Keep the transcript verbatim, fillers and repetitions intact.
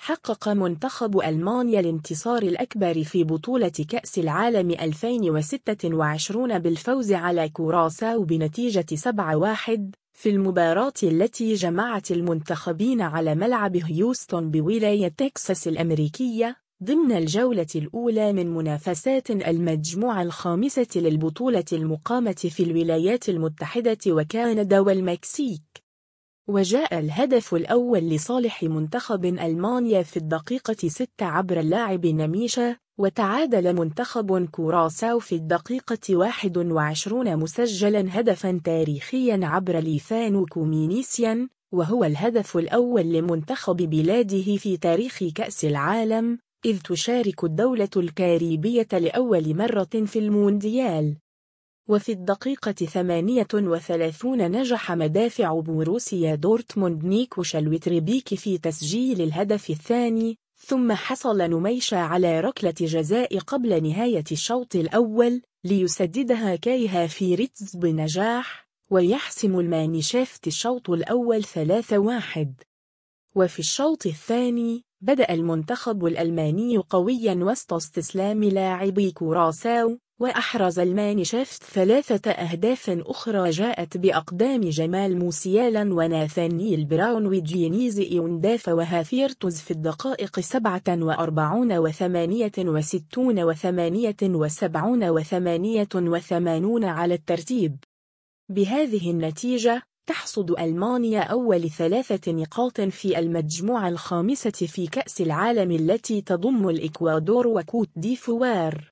حقق منتخب ألمانيا الانتصار الأكبر في بطولة كأس العالم ألفين وستة وعشرين بالفوز على كوراساو بنتيجة سبعة واحد في المباراة التي جمعت المنتخبين على ملعب هيوستن بولاية تكساس الأمريكية ضمن الجولة الأولى من منافسات المجموعة الخامسة للبطولة المقامة في الولايات المتحدة وكندا والمكسيك. وجاء الهدف الأول لصالح منتخب ألمانيا في الدقيقة ستة عبر اللاعب نميشا، وتعادل منتخب كوراساو في الدقيقة واحد وعشرين مسجلا هدفا تاريخيا عبر ليفانو كومينيسيان، وهو الهدف الأول لمنتخب بلاده في تاريخ كأس العالم، إذ تشارك الدولة الكاريبية لأول مرة في المونديال. وفي الدقيقة ثمانية وثلاثين نجح مدافع بوروسيا دورتموند نيكو شلوتربيك في تسجيل الهدف الثاني، ثم حصل نميشا على ركلة جزاء قبل نهاية الشوط الأول ليسددها كاي هافيرتز بنجاح، ويحسم المانشافت الشوط الأول ثلاثة واحد. وفي الشوط الثاني بدأ المنتخب الألماني قويا وسط استسلام لاعبي كوراساو، وأحرز المانشافت ثلاثة أهداف أخرى جاءت بأقدام جمال موسيالا وناثانييل براون وجينيز إيونداف وهافيرتز في الدقائق سبعة وأربعين وثمانية وستون وثمانية وسبعون وثمانية وثمانون على الترتيب. بهذه النتيجة تحصد ألمانيا أول ثلاثة نقاط في المجموعة الخامسة في كأس العالم التي تضم الإكوادور وكوت ديفوار.